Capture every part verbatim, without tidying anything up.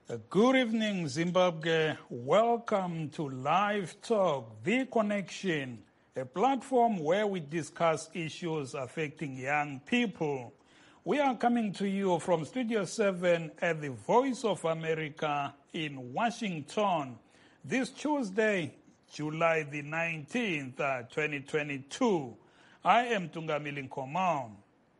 Uh, Good evening, Zimbabwe. Welcome to Live Talk, The Connection, a platform where we discuss issues affecting young people. We are coming to you from Studio seven at the Voice of America in Washington this Tuesday, July the nineteenth, uh, twenty twenty-two. I am Tungamili Nkomo.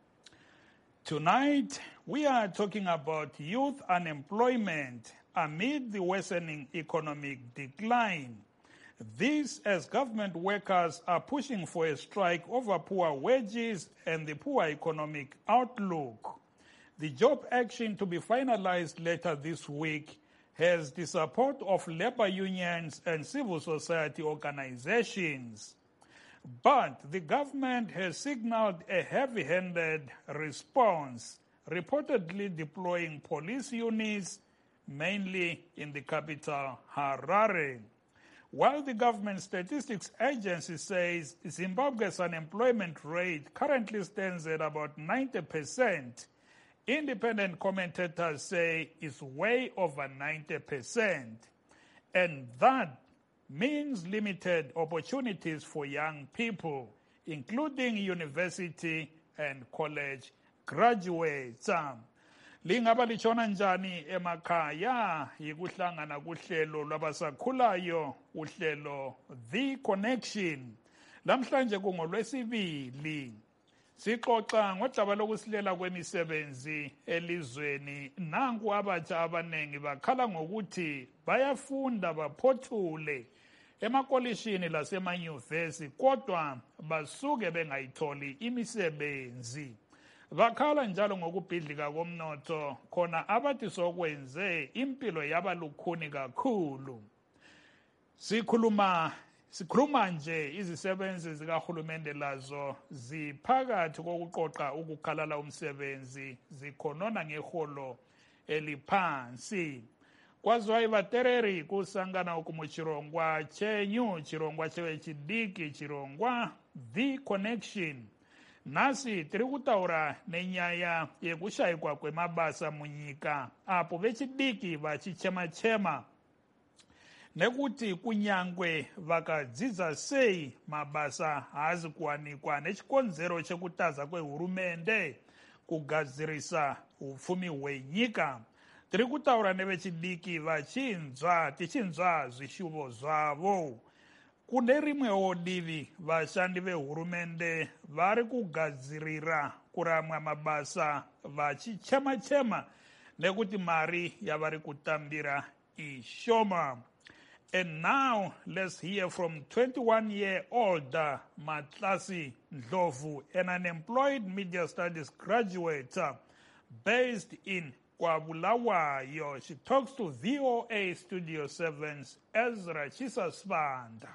Tonight, we are talking about youth unemployment amid the worsening economic decline. This as government workers are pushing for a strike over poor wages and the poor economic outlook. The job action to be finalized later this week has the support of labor unions and civil society organizations. But the government has signaled a heavy-handed response, reportedly deploying police units, mainly in the capital, Harare. While the government statistics agency says Zimbabwe's unemployment rate currently stands at about ninety percent, independent commentators say it's way over ninety percent. And that means limited opportunities for young people, including university and college graduates. Lingaba lichona njani emakhaya yikuhlangana kuhlelo lwabasakhulayo uhlelo The Connection. Lamhlanje kungolwesibili. Sixoxa ngodaba lokusilela kwemisebenzi elizweni. Nanku abatsha abanengi bakhala ngokuthi bayafunda baphothule emakolishini lasemanyuvesi kodwa basuke bengayitholi imisebenzi. Bakhala njalo ngokubhidlika komnotho khona abathi sokwenze impilo yabalukhuni kakhulu. Sikhuluma Sikhuluma nje izisebenzi zikahulumende lazo ziphakathi kokuqoqa ukukhalala umsebenzi zikhonona ngeholo eliphansi. Kwazwa ivatereri kusangana ukumuchirongwa chenyu chirongwa chewe chidiki chirongwa The Connection. Nasi tiri kutaura nenyaya yekushayikwa kwemabasa munyika apo vechidiki vachichema-chema nekuti kunyangwe vakadzidza sei mabasa haazi kuwanikwa nechikonzero chekutaza kwehurumende kugadzirisa upfumi hwenyika. Tiri kutaura nevechidiki vachinzwa tichinzwa zvishuvo zvavo. Kune rimwewo divi vashandi vehurumende vari kugadzirira kuramwa mabasa vachichema-chema nekuti mari yavari kutambira ishoma. And now, let's hear from twenty-one-year-old uh, Matlasi Ndlovu, an unemployed media studies graduate uh, based in Kwabulawayo. She talks to V O A Studio seven's Ezra Chisasbanda.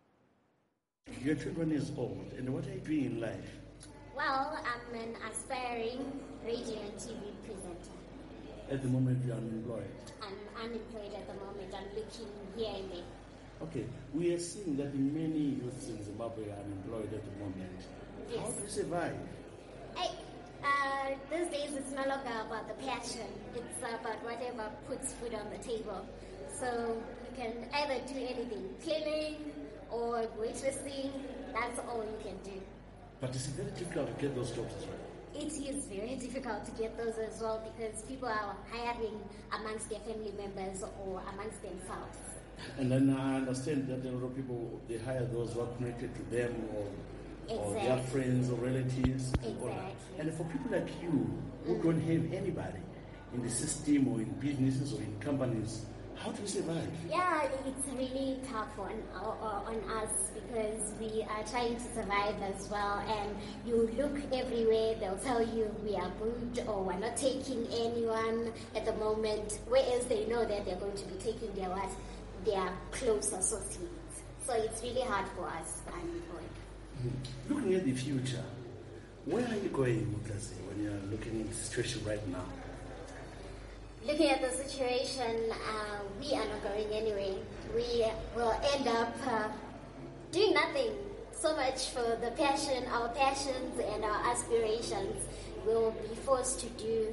You're twenty-one years old, and what are you doing in life? Well, I'm an aspiring radio and T V presenter. At the moment, you're unemployed. I'm unemployed at the moment. I'm looking here and there. Okay, we are seeing that many youths in Zimbabwe are unemployed at the moment. Yes. How do you survive? Hey, uh, these days it's no longer about the passion. It's about whatever puts food on the table. So you can either do anything, cleaning or waitressing. That's all you can do. But it's very difficult to get those jobs as well. It is very difficult to get those as well because people are hiring amongst their family members or amongst themselves. And then I understand that a lot of people, they hire those who are connected to them or, Exactly. or their friends or relatives. And all that. Exactly. And for people like you who mm. don't have anybody in the system or in businesses or in companies, how do you survive? Yeah, it's really tough on uh, on us because we are trying to survive as well. And you look everywhere, they'll tell you we are good or we're not taking anyone at the moment. Whereas they know that they're going to be taking their what, their close associates. So it's really hard for us unemployed. Mm-hmm. Looking at the future, where are you going, Mutasi, when you're looking at the situation right now? Looking at the situation, uh, we are not going anywhere. We will end up uh, doing nothing. So much for the passion, our passions and our aspirations. We'll be forced to do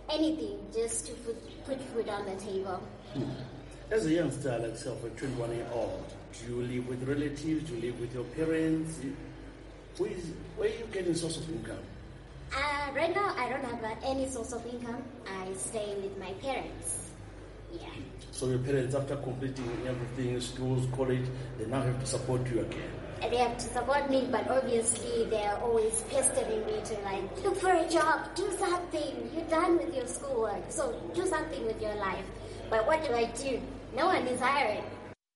anything just to put, put food on the table. Hmm. As a youngster like yourself, a twenty-one year old, do you live with relatives? Do you live with your parents? Where, is, where are you getting source of income? Uh, right now, I don't have uh, any source of income. I stay with my parents. Yeah. So your parents, after completing everything, schools, college, they now have to support you again? And they have to support me, but obviously they're always pestering me to like, look for a job, do something. You're done with your schoolwork, so do something with your life. But what do I do? No one is hiring.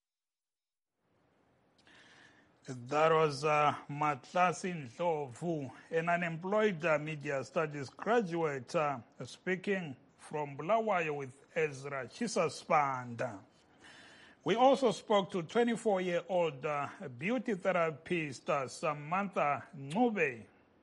That was uh, Matlasi Ndlovu, an unemployed uh, media studies graduate, uh, speaking from Bulawayo with Ezra Chisasipanda. We also spoke to twenty-four-year-old uh, beauty therapist uh, Samantha Ncube.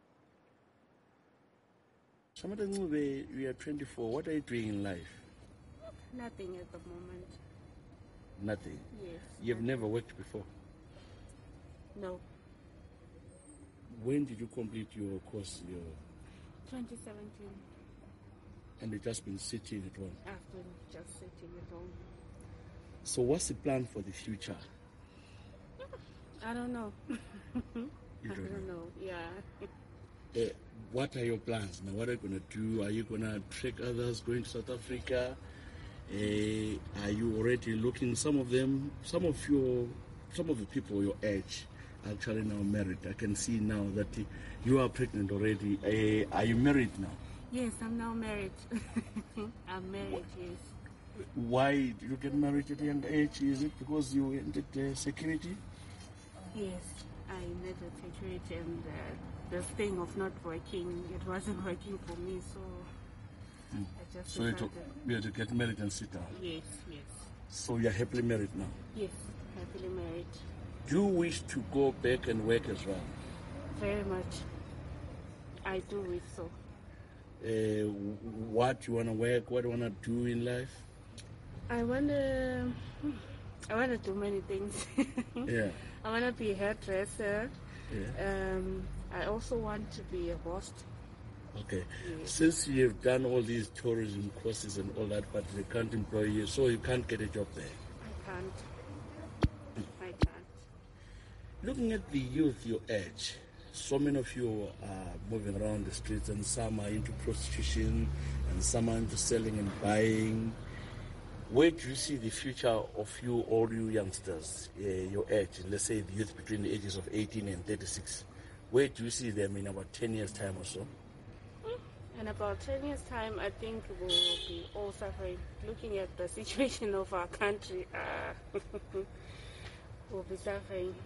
Samantha Ncube, you are twenty-four. What are you doing in life? Nothing at the moment. Nothing? Yes. You've nothing. never worked before? No. When did you complete your course? Your twenty seventeen. And you've just been sitting at home? I've been just sitting at home. So what's the plan for the future? I don't know. You don't I don't know, know. yeah. Uh, what are your plans now? What are you going to do? Are you going to trick others going to South Africa? Uh, are you already looking, some of them, some of your, some of the people your age are actually now married. I can see now that you are pregnant already. Uh, are you married now? Yes, I'm now married. I'm married, yes. Why did you get married at a young age? Is it because you entered uh, security? Yes, I entered security, and uh, the thing of not working, it wasn't working for me, so mm. I just So you, to, you had to get married and sit down? Yes, yes. So you're happily married now? Yes, happily married. Do you wish to go back and work as well? Very much. I do wish so. Uh, what do you want to work? What do you want to do in life? I want to, I want to do many things. Yeah. I want to be a hairdresser. Yeah. Um, I also want to be a host. Okay. Yes. Since you've done all these tourism courses and all that, but they can't employ you, so you can't get a job there? I can't. I can't. Looking at the youth your age, so many of you are moving around the streets, and some are into prostitution, and some are into selling and buying. Where do you see the future of you, all you youngsters, uh, your age, let's say the youth between the ages of eighteen and thirty-six? Where do you see them in about ten years' time or so? In about ten years' time, I think we'll be all suffering. Looking at the situation of our country, uh, we'll be suffering.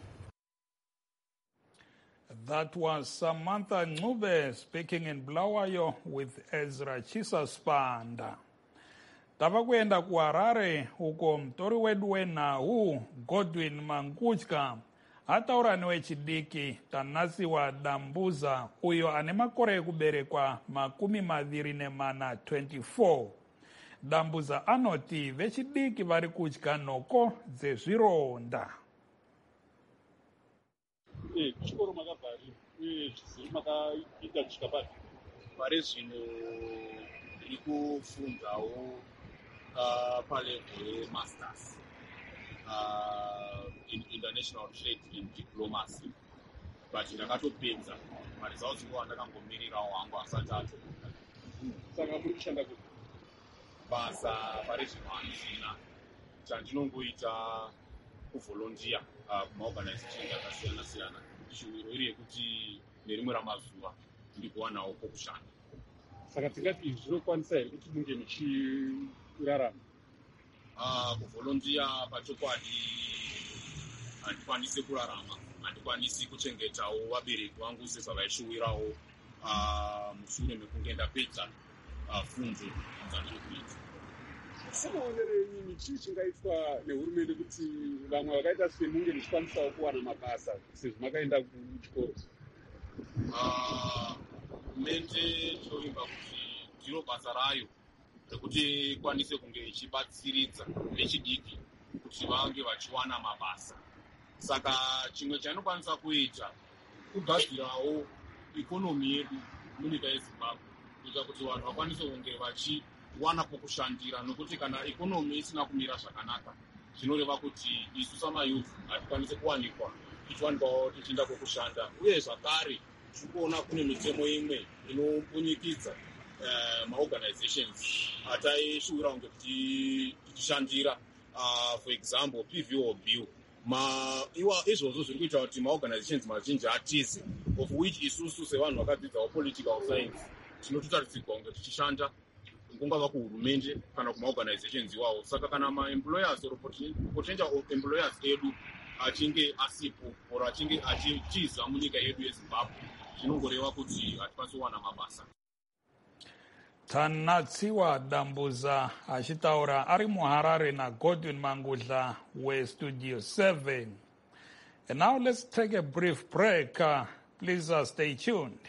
That was Samantha Ncube speaking in Bulawayo with Ezra Chisasipanda. Tava kuenda ku Harare uko mtori wedu wenahu Godwin Mankuchka ataura newechidiki Tanasiwa Dambuza uyo ane makore ekuberekwa makumi maviri nemana twenty-four. Dambuza anoti vechidiki vari kudya nhoko dzezvironda. Chikoro makabvari uye zviziri makaita chikabati pari zvino ndiri kufundawo palevel yemasters in international trade and diplomacy, but ndakatopedza maresults nguva ndakangomirirawo hangu asati atobuda. Saka muri kushanda kuti basa pari zvino handisina. Chandinongoita kuvolontiya kumaorganizations akasiyana siyana, shuviro iri yekuti nerimwe ramazuva ndikuwanawo pokushanda. Saka tingati zvinokwanisa here kuti munge muchirarama? Kuvolontiya pachokwadi handikwanisi kurarama, handikwanisi kuchengetawo vabereki vangu sezvavaishuwirawo mushure mekunge ndapedza funzo dzandiri kuita. Semaonerenyi chii chingaitwa nehurumende kuti vamwe vakaita semunge muchikwanisawo kuwana mabasa sezvo makaenda kuchikoro? Hurumende tinovimba kuti ndiro basa rayo rekuti ikwanise kunge ichibatsiridza vechidiki kuti vange vachiwana mabasa. Saka chimwe chainokwanisa kuita kugadzirawo ikonomi yedu munyika yeZimbabwe kuita kuti vanhu vakwanise kunge vachiwana pokushandira, nokuti kana ikonomi isina kumira zvakanaka zvinoreva kuti isu samayouth hatikwanise kuwanikwa tichiwanikwawo tichiinda kwokushanda. Uye zvakare tiri kuona kune mitemo imwe inopunyikidza uh, maorganizations ataishuwira kunge tichishandira, uh, for example P V O bill. Ma iwa izvozvo zviri kuita kuti maorganizations mazhinji atize, of which isusu sevanhu vakadzidzawo political science tinototaridzirwa kunge tichishanda kungava kuhurumende kana kumaorganizations iwawo. Saka kana maemployers or potential employers edu achinge asipo or achinge achitiza munyika yedu yeZimbabwe, zvinongoreva kuti hatikwanisi kuwana mabasa. Tanatsiwa Dambuza achitaura ari muHarare naGodwin Mangudla weStudio seven. And now let's take a brief break. Uh, please uh, stay tuned.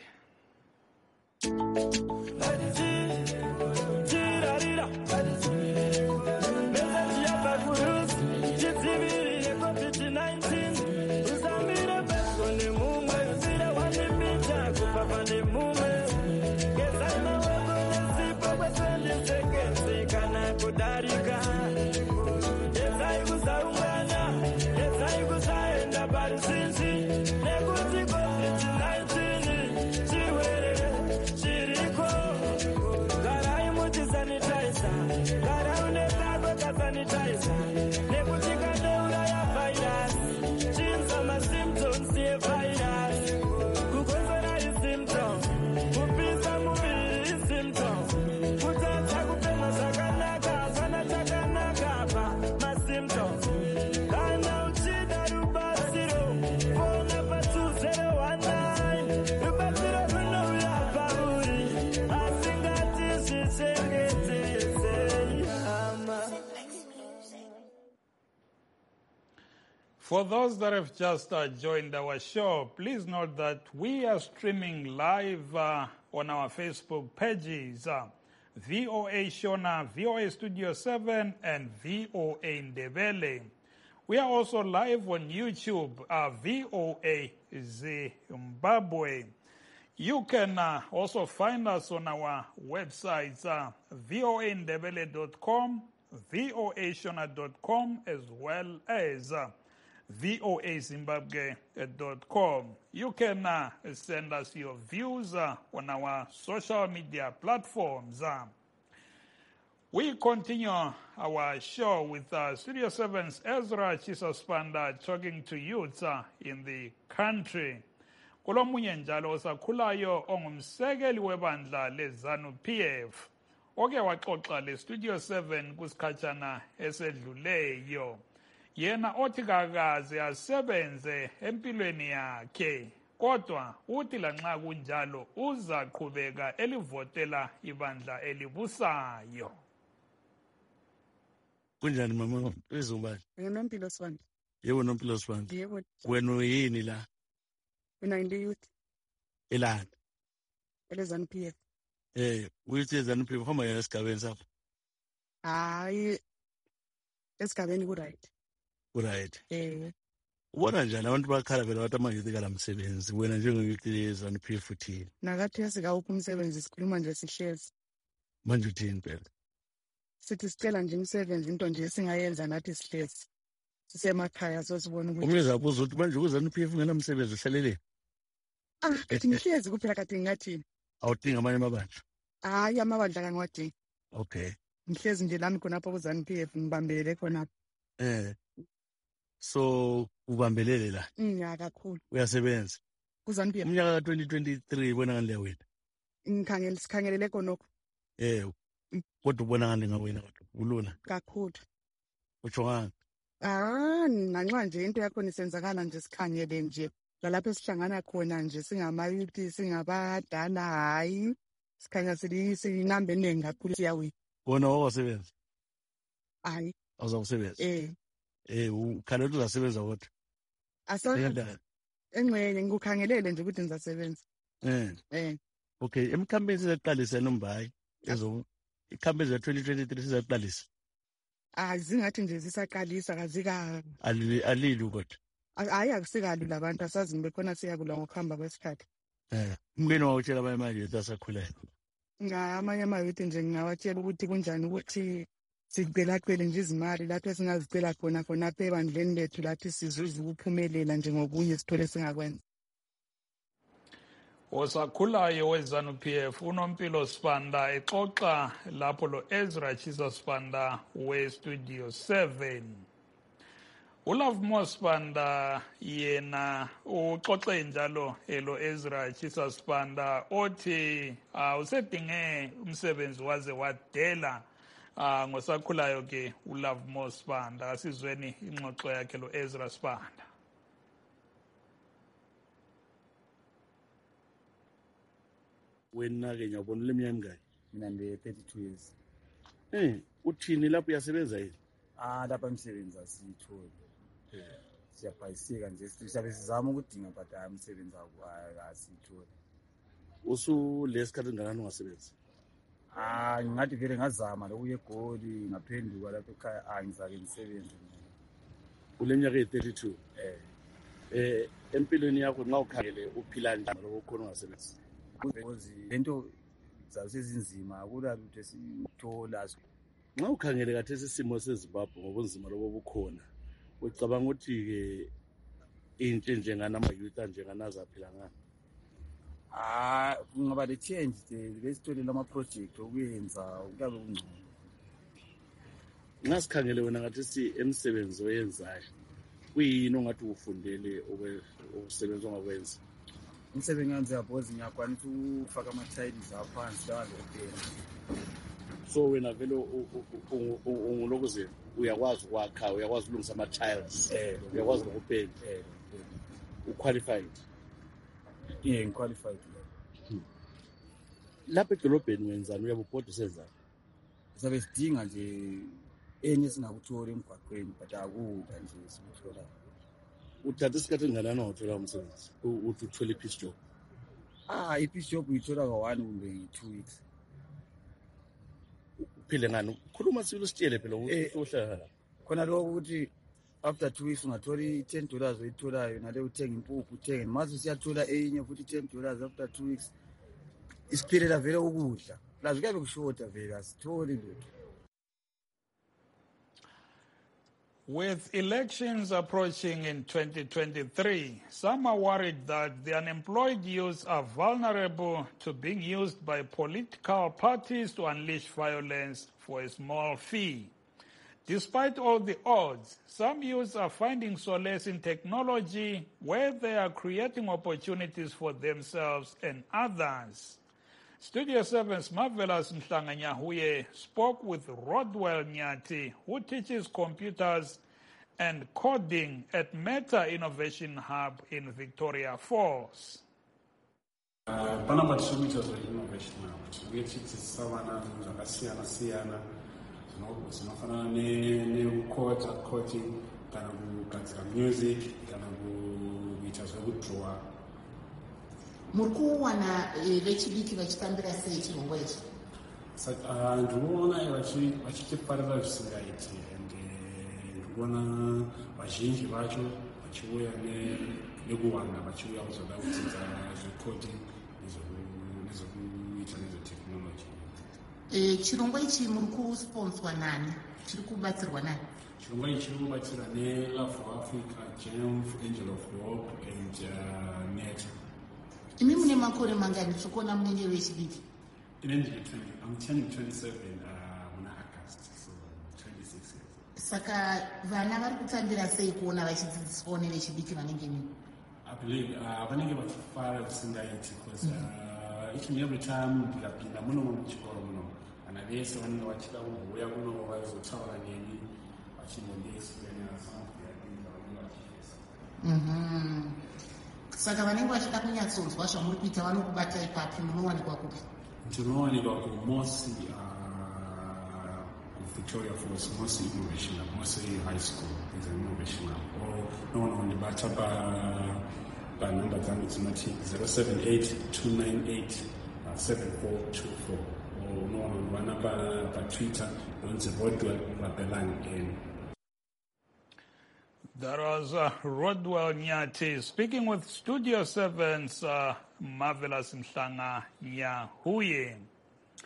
For those that have just uh, joined our show, please note that we are streaming live uh, on our Facebook pages, uh, V O A Shona, V O A Studio seven, and V O A Ndebele. We are also live on YouTube, uh, V O A Zimbabwe. You can uh, also find us on our websites, uh, V O A Ndebele dot com, V O A Shona dot com, as well as uh, V O A Zimbabwe dot com. You can uh, send us your views uh, on our social media platforms. Uh, we continue our show with uh, Studio seven's Ezra Chisospanda talking to youths uh, in the country. Kulomunye njalo osakhulayo ongumsekeli webandla leZANU P F oke waxoxa leStudio seven kusikhatshana esedluleyo. Yena othi kakaze asebenze empilweni yakhe, kodwa uthi lanxa kunjalo uzaqhubeka elivotela ibandla elibusayo. Kunjani mama Ezubani? Nginompilo Sibanda. Yebo nompilo Sibanda. Yebo. Wena uyini la? Mina ngile youth Elana. eleZANU P F. Eh, uyithi eZANU P F homa yena esigabeni sapho. Hayi esigabeni ku right. Right. Eh. Ubona njani abantu bakhala vele bathi amanyuthi kala msebenzi wena njengeyuthi leZANU P F uthini? Nakathi yasika uphi umsebenzi sikhuluma nje sihlezi. Manje uthini phela? Sithi sicela nje umsebenzi into nje singayenza nathi sihlezi. Sisemakhaya sosibona ukuthi Umyeza ubuza ukuthi manje kuZANU P F ngenamsebenzi uhlalele. Ah, kathi ngihlezi kuphela kathi ngathini? Awudinga amanye amabandla. Hayi amabandla kangiwadingi. Okay. Ngihlezi nje lami khonapha kuZANU P F ngibambelele khonapha. Eh. So ubambelele la. Mm, kakhulu. Uyasebenza. kuZANU P F. Umnyaka ka twenty twenty-three wena ngale wena. Ngikhangela sikhangelele khonokho. Eh. Kodwa ubona ngale ngawena kodwa. Ulula. Kakhulu. Utsho ngani? Ah, nanxa nje into yakho nisenzakala nje sikhangele nje. Lalapho sihlangana khona nje singamayuthi singabadala hayi. Sikhanya silisi inamba eningi kakhulu siyawi. Wona wasebenza. Hayi. Awuzakusebenza. Eh. Eh, ukhala ukuthi uzasebenza kodwa. Asayenza. Engcwele ngikukhangelele nje ukuthi nizasebenza. Eh. Eh. Okay, emkhampeni sizaqalisa nombayi. Ezo ikhampeni za twenty twenty-three sizaqalisa. Ah, zingathi nje zisaqalisa kazika Alili alili kodwa. hayi akusikali labantu asazi ngibe khona siyakula ngokuhamba kwesikhathi. Eh, umngeni wawutshela abanye manje ukuthi asakhuleka. ngamanye amayouth nje ngingawatshela ukuthi kunjani ukuthi sicelacele nje izimali lapho esingazicela khona khona apha ebandleni lethu lathi sizuze ukuphumelela nje ngokunye sithole singakwenza. Osakhulayo we-ZANU-P F uNompilo Sibanda exoxa lapho lo Ezra Chisa Sibanda we-Studio seven. uLovemore Sibanda yena uxoxe njalo elo Ezra Chisa Sibanda othi usedinge umsebenzi waze wadela ngosakhulayo ke uLovemore Sibanda. Asizweni ingxoxo yakhe lo Ezra Sibanda. Wena ke nyabona leminyaka emingaki? Mina ngibe thirty-two years. Eh, uthini lapho uyasebenza yini? Ah, lapha umsebenzi asitholi. Eh, siyabhayisika nje sisabe sizama ukudinga but hayi umsebenzi asitholi. Usu lesikhathi ngani ungasebenzi? Ah, ngathi vele ngazama lokuye eGoli ngaphenduka lapha ekhaya angizake ngisebenze. Uleminyaka e-thirty-two. Eh. Eh, empilweni yakho nxa ukhangele uphila njani lokho khona ungasebenzi? Because lento zasezinzima akula lutho esithola. Nxa ukhangele kathi isimo seZimbabwe ngobunzima lobo bukhona, ucabanga ukuthi ke into njengana ama-youth njenganaza phila ngani? Ah, kungaba le change besitholela ama-project okuyenza kube kungcono. Nxa sikhangele wena ngathi si emsebenzi oyenzayo kuyini ongathi ufundele ukusebenza ongakwenza? Umsebenzi ngenze yabozi ngiyakwanisa ukufaka ama-tiles aphansi lawa ngempela. So wena vele ungulokuze uyakwazi ukwakha, uyakwazi ukulungisa ama-tiles, uyakwazi nokupenda, uqualified? Yeah, ngiqualified. Lapha edolobheni wenzani, uyabubhoda usenzani? Sisabe sidinga nje enye esingakuthola emgwaqweni but akudla nje sikuthola. Uthatha isikhathi engakanani uthola umsebenzi uthi uthole i-piece job? Ah, i-piece job uyithola ka-one kumbe two weeks. Uphile ngani? Khuluma sibili usitshele phela ukuthi uhlala la. Khona lokho ukuthi after two weeks ungathola i-ten dollars oyitholayo nale uthenga impuphu uthenge maze usiyathola enye futhi ten dollars after two weeks. Isiphilela vele ukudla. Lazi kuyabe kushoda vele asitholi lutho. With elections approaching in twenty twenty-three, some are worried that the unemployed youth are vulnerable to being used by political parties to unleash violence for a small fee. Despite all the odds, some youths are finding solace in technology where they are creating opportunities for themselves and others. Studio seven's Marvelous Mhlanganyahuye spoke with Rodwell Nyati, who teaches computers and coding at Meta Innovation Hub in Victoria Falls. Panapa distributors of innovation hub. We teach savana zakasiyana siyana. Zinofana ne code coding, kana kugadzira music, kana kuita zvekudraw. Muri kuwana vechidiki vachitambira sei chirongwa ichi? Ndikuona vachichiparira zvisingaiti ende ndikuona vazhinji vacho vachiuya nekuwanda vachiuya kuzoda kudzidza zvecoding nezvekuita nezvetekinology. Chirongwa ichi muri kusponswa nani? Chiri kubatsirwa nani? Chirongwa ichi chiri kubatsira neLove for Africa, Genf, Angel of Hope and uh, Net. Imi mune makore mangani tsokona munenge vechidiki? I'm turning twenty-seven uh, on August, so twenty-six years. Saka vana vari kutambira sei kuona vachidzidziswa nevechidiki vanenge nini? I believe uh, vanenge vachifara zvisingaiti because uh, each and every time ndikapinda muno muchikoro muno vana vese vanenge vachida kuuya kuno vazotaura neni vachinondiexplainera some of their things vavanenge vachifesa. Mhm. Saka vanenge vachida kunyatsonzwa zvamuri kuita vanokubata ipapi, munowanikwa kupi? Ndinowanikwa kuMosi Victoria Falls, Mosi Innovation Lab, Mosi High School is an innovation lab. Or no one on the Batapa by number dzinoti zero seven eight two nine eight seven four two four. Or no one on by Twitter on the Rodwell Rabelang. That was uh, Rodwell Nyati speaking with Studio seven's uh, Marvelous Mhlanganyahuye.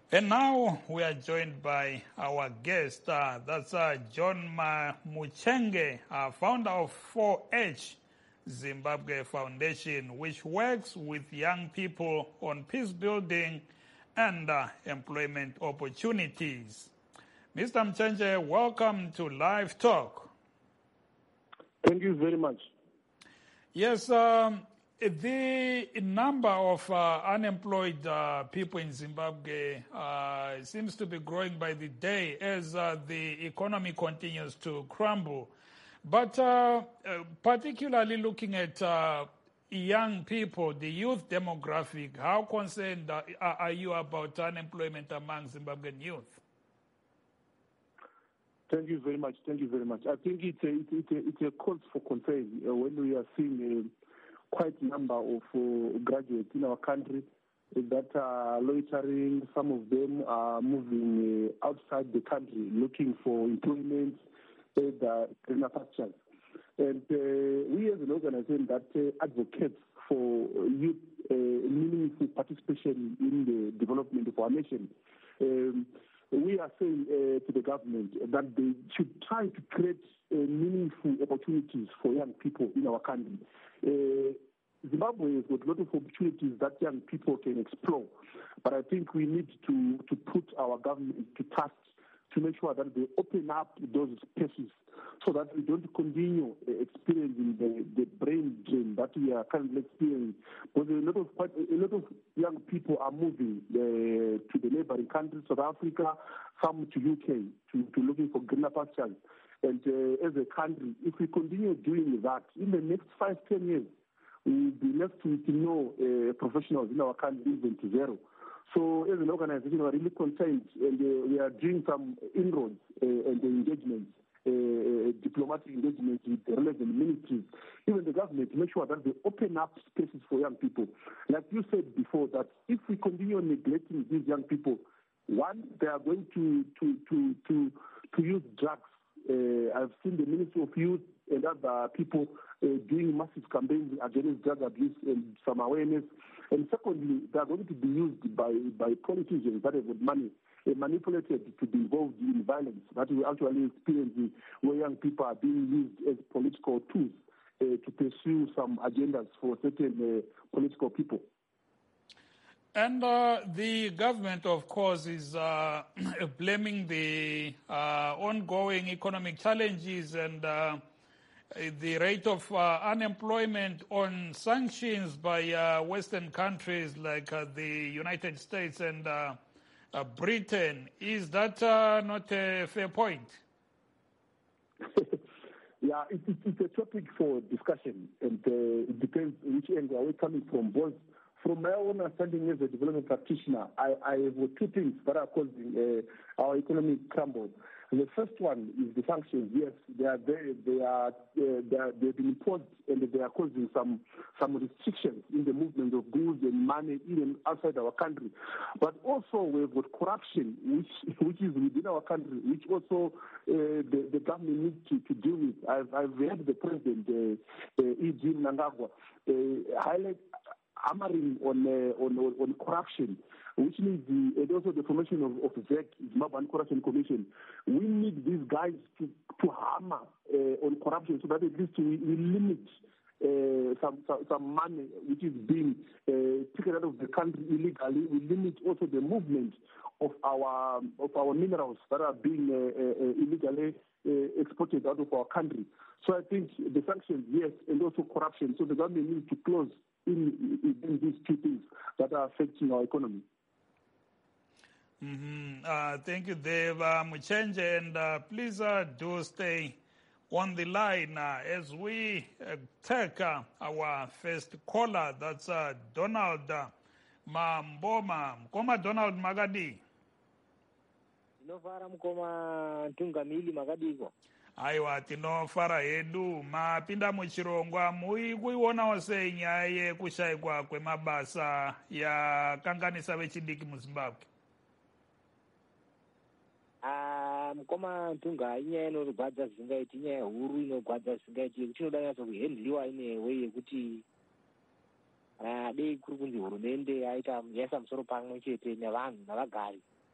And now we are joined by our guest, uh, that's uh, John Ma- Muchenge, uh, founder of four H Zimbabwe Foundation, which works with young people on peace building and uh, employment opportunities. Mister Muchenge, welcome to Live Talk. Thank you very much. Yes, um, the number of uh, unemployed uh, people in Zimbabwe uh, seems to be growing by the day as uh, the economy continues to crumble. But uh, uh, particularly looking at uh, young people, the youth demographic, how concerned uh, are you about unemployment among Zimbabwean youth? Thank you very much. Thank you very much. I think it's a, it's a, it's a cause for concern uh, when we are seeing a quite number of uh, graduates in our country that are loitering. Some of them are moving uh, outside the country looking for employment at uh, greener pastures. And uh, we as an organization that uh, advocates for youth uh, meaningful participation in the development of our nation, um, we are saying uh, to the government that they should try to create uh, meaningful opportunities for young people in our country. Uh, Zimbabwe has got a lot of opportunities that young people can explore, but I think we need to, to put our government to task to make sure that they open up those spaces so that we don't continue uh, experiencing the, the brain drain that we are currently experiencing. Because a lot of a lot of young people are moving uh, to the neighboring countries, South Africa, some to U K, to, to looking for greener pastures. And uh, as a country, if we continue doing that, in the next five, ten years, we will be left with no uh, professionals in our country, even to zero. So as an organization, we are really concerned, and uh, we are doing some inroads uh, and engagements, uh, uh, diplomatic engagements with the relevant ministries, even the government, to make sure that they open up spaces for young people. Like you said before, that if we continue neglecting these young people, one, they are going to to to to, to use drugs. Uh, I've seen the Ministry of Youth and other people uh, doing massive campaigns against drug abuse and some awareness. And secondly, they are going to be used by, by politicians that have got money uh, manipulated to be involved in violence that we actually experience where young people are being used as political tools uh, to pursue some agendas for certain uh, political people. And uh, the government, of course, is uh, blaming the uh, ongoing economic challenges and uh, the rate of uh, unemployment on sanctions by uh, Western countries like uh, the United States and uh, uh, Britain. Is that uh, not a fair point? Yeah, it, it, it's a topic for discussion, and uh, it depends which angle are we coming from. Both from my own understanding as a development practitioner, I, I have two things that are causing uh, our economic crumble. And the first one is the sanctions. Yes, they are there. They are uh, they are, they've been imposed, and they are causing some some restrictions in the movement of goods and money even outside our country. But also we've got corruption, which which is within our country, which also uh, the, the government needs to, to deal with. I've I've heard the president, uh, uh, E G Mnangagwa, uh, highlight hammering on, uh, on on on corruption, which means the, and also the formation of, of Z E C, Zimbabwe Corruption Commission. We need these guys to, to hammer uh, on corruption so that at least we, we limit uh, some, some some money which is being uh, taken out of the country illegally. We limit also the movement of our of our minerals that are being uh, uh, illegally uh, exported out of our country. So I think the sanctions, yes, and also corruption. So the government needs to close in, in these two things that are affecting our economy. Mm-hmm. Uh, thank you, Dave uh, Muchenge, and uh, please uh, do stay on the line uh, as we uh, take uh, our first caller. That's uh, Donald uh, Mamboma. Mkoma Donald Magadi. Tinofara mkoma ntungamili makadiko. Aiwa, tinofara hedu mapinda muchirongwa mui kuionawo sei nyaya yekushayikwa kwemabasa yakanganisa vechidiki muZimbabwe. Ah, mkoma ntunga inyaya inorwadza zvisingaiti, inyaya huru inorwadza zvisingaiti yekuti inoda nyatso kuhendliwa inewe yekuti dei kuri kunzi hurumende yaita yaisa musoro pamwe chete nevanhu navagari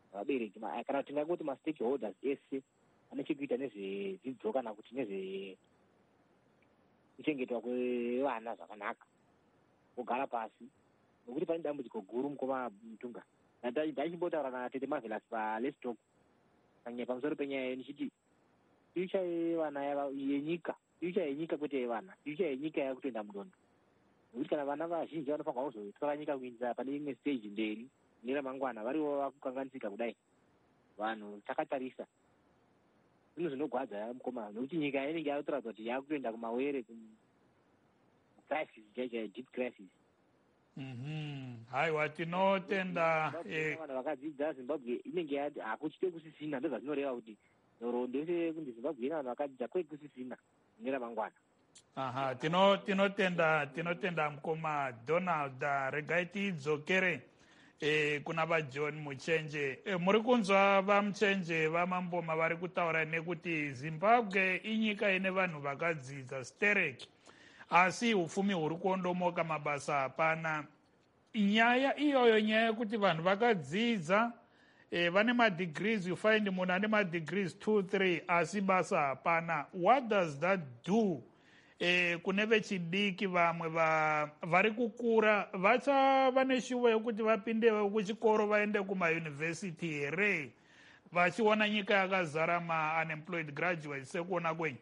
vabereki ma- kana tingangoti mastakeholders ese ane chekuita nezvedzidzo kana kuti nezve kuchengetwa kwevana zvakanaka kugara pasi nokuti pane dambudziko guru mukoma Mutunga. Ndachimbotaura natete Marvelous paLestalk kanyaya pamusoro penyaya nichiti future yevana yenyika future yenyika kwete yevana future yenyika yakutoenda mudondo nokuti kana vana vazhinji vanofanirwa kuzotwara nyika kuindira pane imwe stage mberi neramangwana varivo vakukanganisika kudai vanhu takatarisa zvinhu zvinogwadza ya mukoma nokuti nyika inenge yakutoratidza kuti yakutoenda kumawere crisis chaichai deep crisis. Mhm. Haiwa tinotenda eh vanhu vakadzidza Zimbabwe inenge yati hakuchite kusisina ndozvazvinoreva kuti nhoroondo ndese kunzi Zimbabwe ina vanhu vakadzidza kwekusisina neramangwana. Aha, tino tinotenda tinotenda mukoma Donald. Regai tidzokere eh kuna vaJohn Muchenje. E, muri kunzwa vaMuchenje vamamboma vari kutaura nekuti Zimbabwe inyika ine vanhu vakadzidza stereki asi ufumi huri kuondomoka, mabasa hapana. Nyaya iyoyo nyaya yekuti vanhu vakadzidza eh, vane madegrees, you find munhu ane madegrees two three asi basa hapana. What does that do eh, kune vechidiki vamwe va, vari kukura vachava neshuvo yekuti vapinde kuchikoro vaende kumayunivhesiti here vachiona nyika yakazara ma-unemployed graduates sekuona kwenyu?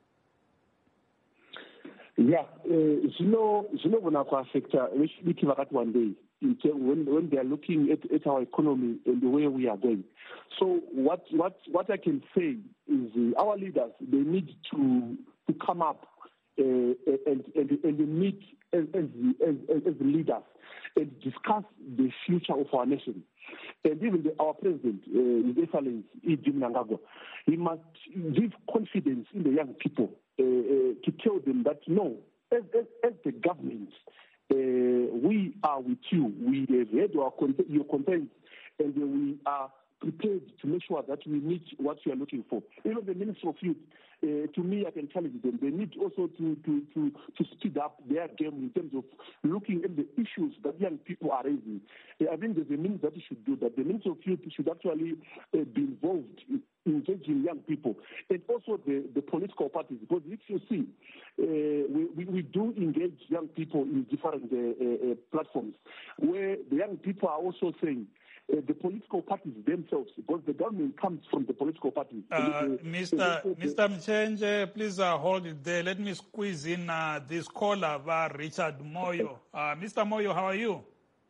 Yeah, uh, zvino zvinogona kuaffecta vechidiki vakati one day when, when they are looking at, at our economy and the way we are going. So what what what I can say is uh, our leaders, they need to to come up uh, and, and and meet as as, as as leaders and discuss the future of our nation. And even the, our president, uh, His Excellency E D Mnangagwa, he must give confidence in the young people uh, uh, to tell them that no, as, as, as the government, uh, we are with you. We have heard our con- your complaints, and uh, we are prepared to make sure that we meet what you are looking for. Even the Minister of Youth, uh, to me, I can challenge them. They need also to, to, to, to speed up their game in terms of looking at the issues that young people are raising. Uh, I think there's a means that you should do that. The Minister of Youth should actually uh, be involved in engaging young people, and also the, the political parties. Because if you see, uh, we, we, we do engage young people in different uh, uh, platforms, where the young people are also saying, Uh, the political parties themselves, because the government comes from the political parties. Uh, Mister Mister Mchenje, please uh, hold it there. Let me squeeze in uh, this caller, uh, Richard Moyo. Uh, Mister Moyo, how are you?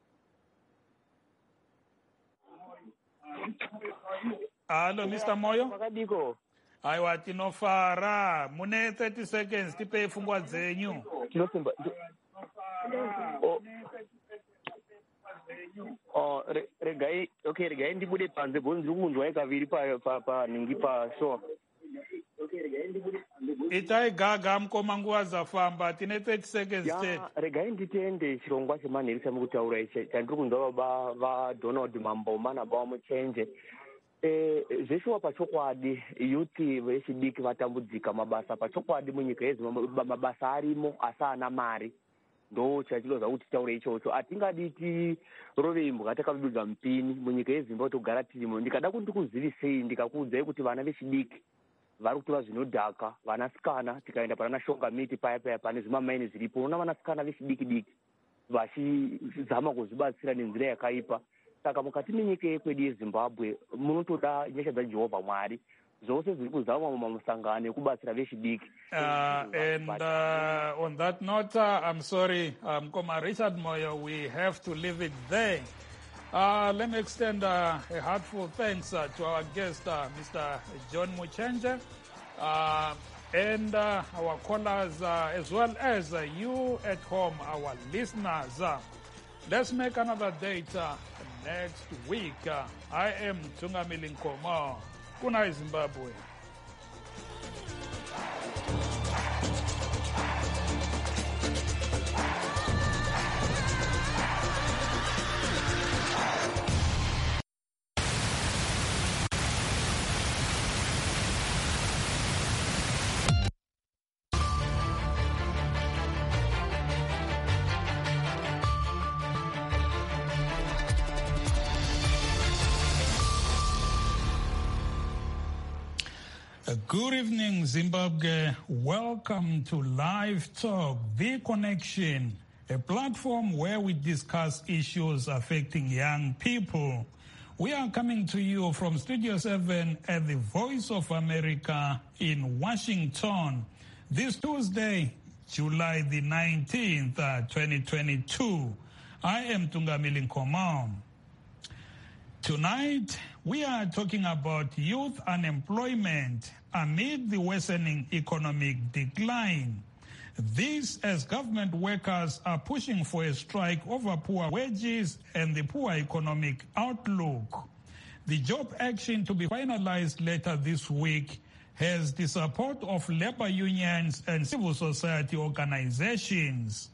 Hello, Mister Moyo. Aiwa, tinofara. Mune thirty seconds, tipe fungwa zenyu. Oh, regai okay regai ndibude panze bonzi kunzwa ikaviri pa pa pa ningi pa show. Okay regai ndibude panze itai gaga mkoma nguva zafamba tine thirty seconds ya regai nditende chirongwa chemanherisa mukutaura ichi chandiri kunzwa baba va Donald Mamboma nababa Muchenje. Eh zveshuwa pachokwadi youth vechidiki vatambudzika mabasa pachokwadi munyika yeZimbabwe mabasa arimo asana mari. Ndo chachinoza kuti taure ichocho atingadi tirove imbwa takabudza mupini munyika yeZimbabwe togara tirimo. Ndikada kuti ndikuzivisei ndikakuudzai kuti vana vechidiki vari kutora zvinodhaka, vanasikana tikaenda pana Shonga Miti paya paya pane zvimamaini zviripo unoona vanasikana vechidiki diki vachizama kuzvibatsira nenzira yakaipa. Saka mukati menyika yekwedu yeZimbabwe munotoda nyasha dzaJehovha Mwari zvose zviri kuzama mumusangano ekubatsira vechidiki. Uh, and uh, on that note, uh, I'm sorry, um, Koma Richard Moyo, we have to leave it there. Uh, let me extend uh, a heartfelt thanks uh, to our guest, uh, Mister John Muchenje, uh, and uh, our callers, uh, as well as uh, you at home, our listeners. Uh, let's make another date uh, next week. Uh, I am Tungamili Nkomo. Kunai Zimbabwe. Uh, Good evening, Zimbabwe. Welcome to Live Talk, The Connection, a platform where we discuss issues affecting young people. We are coming to you from Studio seven at the Voice of America in Washington this Tuesday, July the nineteenth, uh, twenty twenty-two. I am Tungamili Nkomo. Tonight, we are talking about youth unemployment amid the worsening economic decline. This as government workers are pushing for a strike over poor wages and the poor economic outlook. The job action to be finalized later this week has the support of labor unions and civil society organizations.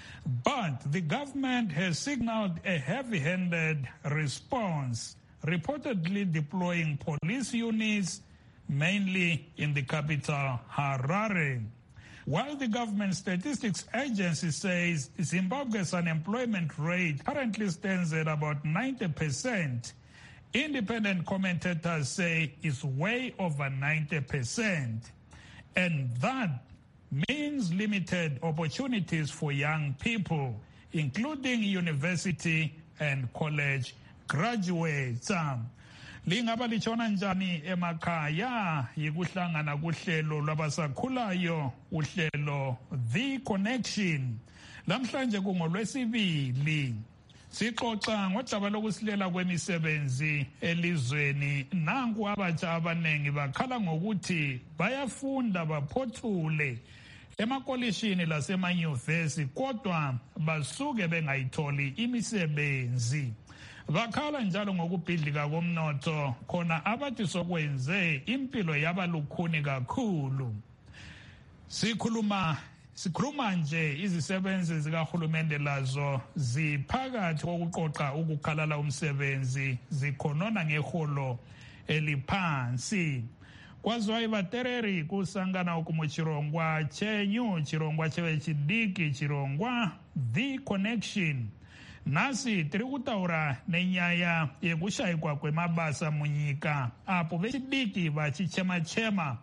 But the government has signaled a heavy-handed response, reportedly deploying police units, mainly in the capital, Harare. While the government statistics agency says Zimbabwe's unemployment rate currently stands at about ninety percent, independent commentators say it's way over ninety percent. And that means limited opportunities for young people, including university and college graduates. Lingaba lichona njani emakhaya yikuhlangana kuhlelo lwabasakhulayo uhlelo The Connection. Lamhlanje kungolwesibili sixoxa ngodaba lokusilela kwemisebenzi elizweni. Nanku abatsha abanengi bakhala ngokuthi bayafunda baphothule emakolishini lasemanyuvesi kodwa basuke bengayitholi imisebenzi. Bakhala njalo ngokubhidlika komnotho khona abathi sokwenze impilo yaba lukhuni kakhulu. Sikhuluma sikhuluma nje izisebenzi zikahulumende lazo ziphakathi kokuqoqa ukukhalala umsebenzi zikhonona ngeholo eliphansi. Kwazwa ivatereri kusangana ukumu chirongwa chenyu chirongwa chewe chidiki chirongwa The Connection. Nasi tiri kutaura nenyaya yekushayikwa kwemabasa munyika apo vechidiki vachichema-chema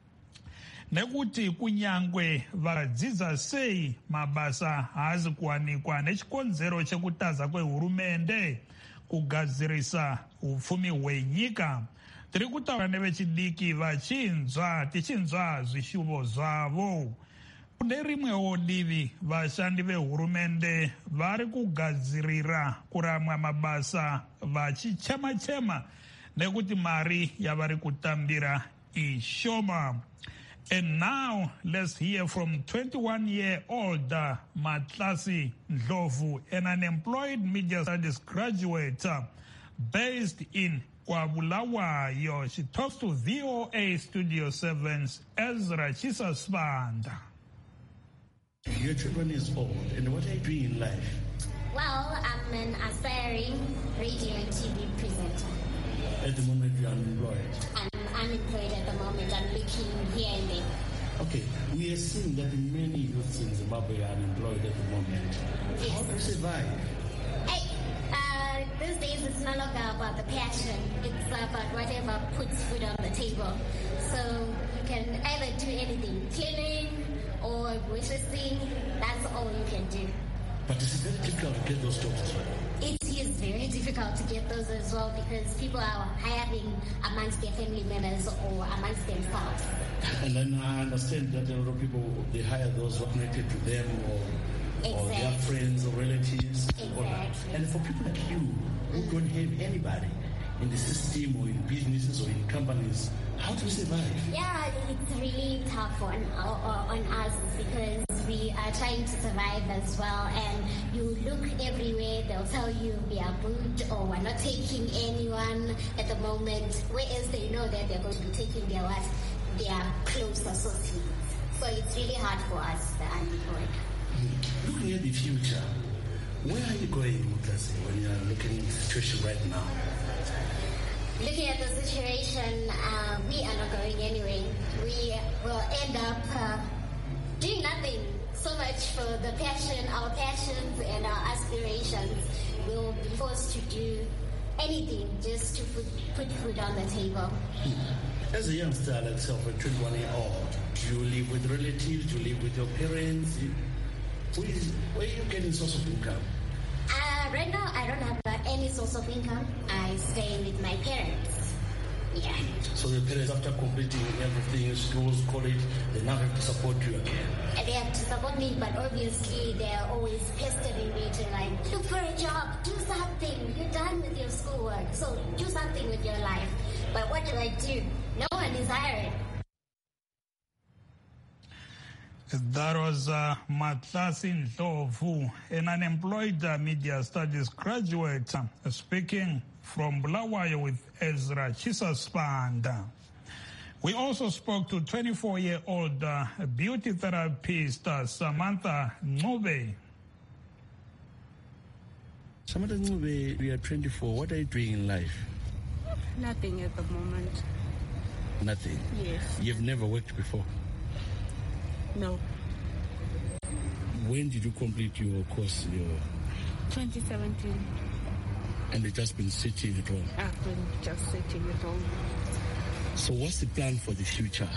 nekuti kunyangwe vadzidza sei mabasa haazi kuwanikwa nechikonzero chekutaza kwehurumende kugadzirisa upfumi hwenyika. Tiri kutaura nevechidiki vachinzwa tichinzwa zvishuvo zvavo. Kune rimwewo divi vashandi vehurumende vari kugadzirira kuramwa mabasa vachichema-chema nekuti mari yavari kutambira ishoma. And now let's hear from twenty-one-year-old uh, Matlasi Ndlovu, an unemployed media studies graduate uh, based in Kwabulawayo. She talks to V O A Studio seven's Ezra Chisasbanda. You're twenty-one years old, and what are you doing in life? Well, I'm an aspiring radio and T V presenter. At the moment, you're unemployed. I'm unemployed at the moment. I'm looking here and there. Okay, we are seeing that many youths in Zimbabwe are unemployed at the moment. Yes. How do you survive? Hey, uh, these days it's no longer about the passion. It's about whatever puts food on the table. So you can either do anything, cleaning or waitressing. That's all you can do. But it's very difficult to get those jobs as well. It is very difficult to get those as well because people are hiring amongst their family members or amongst themselves. And then I understand that a lot of people, they hire those who are connected to them or, or their friends or relatives. Exactly. And for people like you who don't have anybody in the system or in businesses or in companies, how do you survive? Yeah, it's really tough on, uh, on us because we are trying to survive as well. And you look everywhere, they'll tell you we are good or we're not taking anyone at the moment, whereas they know that they're going to be taking their what, their close associates. So it's really hard for us, the unemployed. Mm. Looking at the future, where are you going, Mutasi, when you're looking at the situation right now? Looking at the situation, uh, we are not going anywhere. We will end up uh, doing nothing. So much for the passion, our passions and our aspirations. We'll be forced to do anything just to put, put food on the table. As a youngster like yourself, a twenty-one year old, do you live with relatives? Do you live with your parents? Where, is, where are you getting source of income? Uh, right now, I don't have uh, any source of income. I stay with my parents. Yeah. So your parents, after completing everything, schools, college, they now have to support you again? They have to support me, but obviously they're always pestering me to like, look for a job, do something. You're done with your schoolwork, so do something with your life. But what do I do? No one is hiring. That was uh, Matlasi Ndlovu, an unemployed uh, media studies graduate, uh, speaking from Bulawayo with Ezra Chisasipanda. We also spoke to twenty-four-year-old uh, beauty therapist uh, Samantha Ncube. Samantha Ncube, you are twenty-four. What are you doing in life? Nothing at the moment. Nothing? Yes. You've never worked before? No. When did you complete your course? Your twenty seventeen. And you've just been sitting at home? I've been just sitting at home. So what's the plan for the future?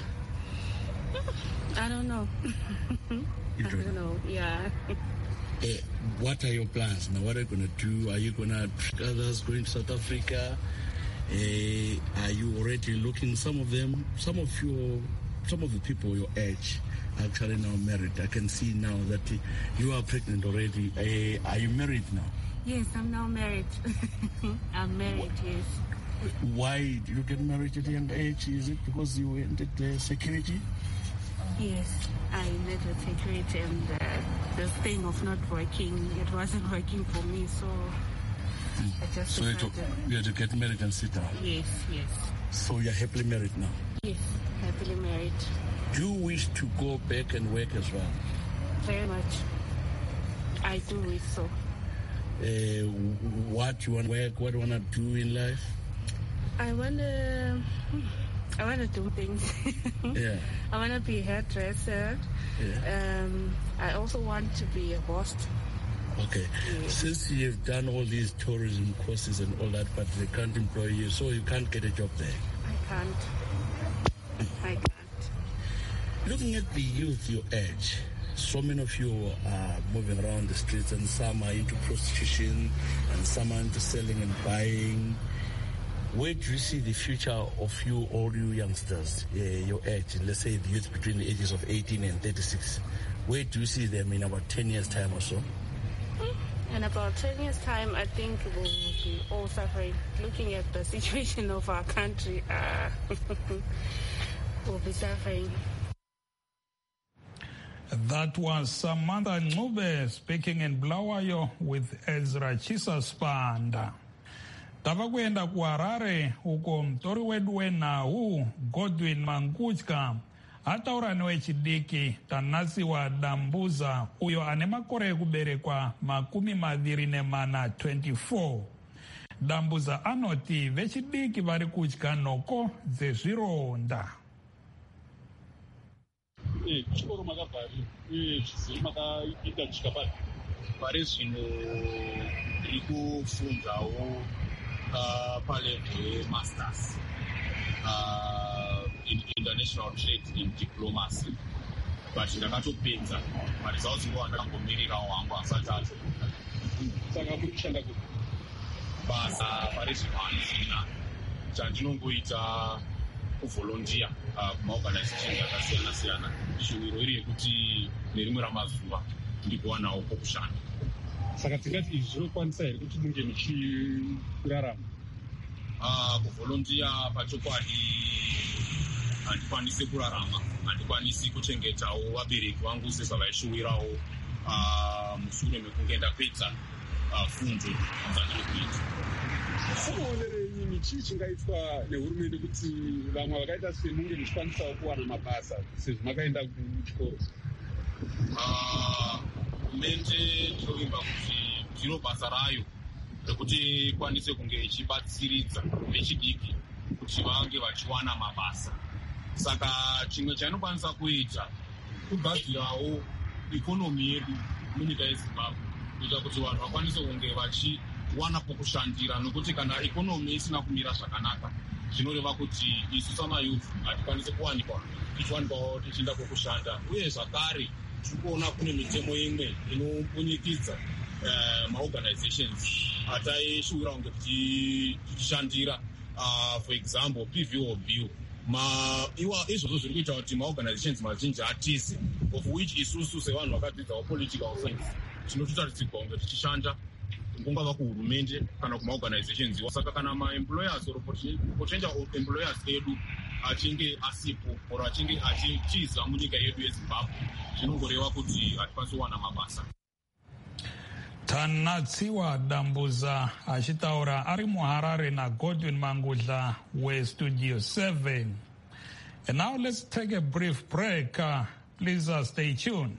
I don't know. You don't, I don't know, yeah. Uh, what are your plans now? What are you going to do? Are you going to trick others going to South Africa? Uh, are you already looking, some of them, some of your, some of the people your age are actually now married. I can see now that you are pregnant already. Uh, are you married now? Yes, I'm now married. I'm married, what? Yes. Why did you get married at a young age? Is it because you entered uh, security? Yes, I entered security, and uh, the thing of not working, it wasn't working for me, so mm. I just So you had, to, you had to get married and sit down? Yes, yes. So you're happily married now? Yes, happily married. Do you wish to go back and work as well? Very much. I do wish so. Uh, what you want to work, what you want to do in life? I want to, I want to do things. Yeah. I want to be a hairdresser. Yeah. Um, I also want to be a host. Okay. Yeah. Since you've done all these tourism courses and all that, but they can't employ you, so you can't get a job there? I can't. I can't. Looking at the youth your age, so many of you are moving around the streets, and some are into prostitution and some are into selling and buying. Where do you see the future of you, all you youngsters, uh, your age, let's say the youth between the ages of eighteen and thirty-six? Where do you see them in about ten years' time or so? In about ten years' time, I think we'll be all suffering. Looking at the situation of our country, uh, we'll be suffering. That was Samantha Ncube speaking in Bulawayo with Ezra Chisasipanda. Tava kuenda ku Harare uko mtori wedu wenahu Godwin Mangutya ataura newechidiki Tanasiwa Dambuza uyo ane makore ekuberekwa makumi maviri nemana twenty-four. Dambuza anoti vechidiki vari kudya nhoko dzezvironda. Chikoro makabvari uye chiziri makaita chikabari pari zvino ndiri kufundawo palevel yemasters in international trade in diplomacy, but ndakatopedza maresults nguva ndakangomirirawo hangu asati acho. Saka muri kushanda kuti basa pari zvino handisina chandinongoita kuvolontiya kumaorganizations akasiyana siyana, shuviro iri yekuti nerimwe ramazuva ndigovanawo pokushanda. Saka tingati izvi zvinokwanisa here kuti munge muchirarama? Kuvolontiya pachokwadi handikwanisi kurarama, handikwanisi kuchengetawo vabereki vangu sezvavaishuvirawo mushure mekunge ndapedza fundo dzandiri kuita. Munoonerei chii chingaitwa nehurumende kuti vamwe vakaita semunge muchikwanisawo kuwana mabasa sezvo makaenda kuchikoro? Hurumende ndinovimba kuti ndiro basa rayo rekuti ikwanise kunge ichibatsiridza vechidiki kuti vange vachiwana mabasa. Saka chimwe chainokwanisa kuita kugadzirawo ikonomi yedu munyika yeZimbabwe kuita kuti vanhu vakwanise kunge vachiwana pokushandira, nokuti kana ikonomi isina kumira zvakanaka zvinoreva kuti isu samayouth hatikwanisi kuwanikwa tichiwanikwawo tichiinda kwekushanda, uye zvakare tiri kuona kune mitemo imwe inopunyikidza uh, maorganizations ataishuwira kunge tichishandira, uh, for example P V O bill. Ma iwa izvozvo zviri kuita kuti maorganizations mazhinji atize, of which isusu sevanhu vakadzidza political science tinototarisirwa kunge tichishanda kungava kuhurumende kana kumaorganizations. Saka kana maemployers or potential employers edu achinge asipo or achinge achitiza munyika yedu yeZimbabwe, zvinongoreva kuti hatikwanisi kuwana mabasa. Tanatsiwa Dambuza achitaura ari muHarare naGodwin Mangudla weStudio seven. And now let's take a brief break. Uh, please uh, stay tuned.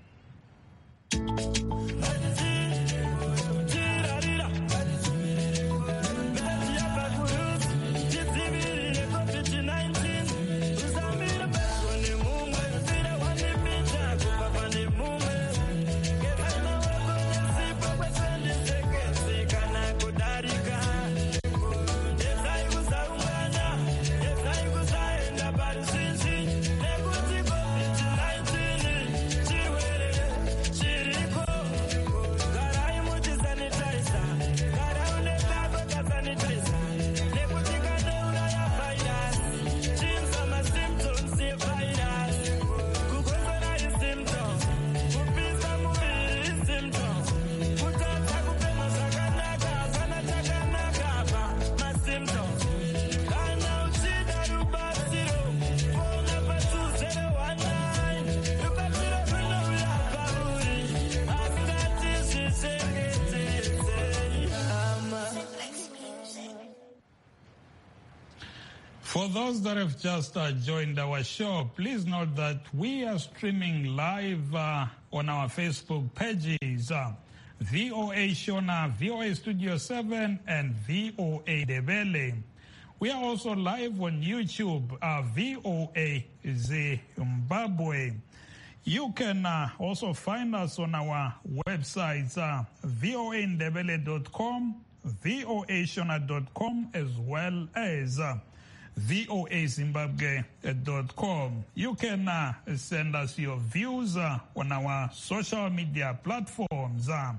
For those that have just uh, joined our show, please note that we are streaming live uh, on our Facebook pages, uh, V O A Shona, V O A Studio seven, and V O A Ndebele. We are also live on YouTube, uh, V O A Zimbabwe. You can uh, also find us on our websites, uh, V O A Ndebele dot com, V O A Shona dot com, as well as uh, V O A Zimbabwe dot com. You can uh, send us your views uh, on our social media platforms. Uh,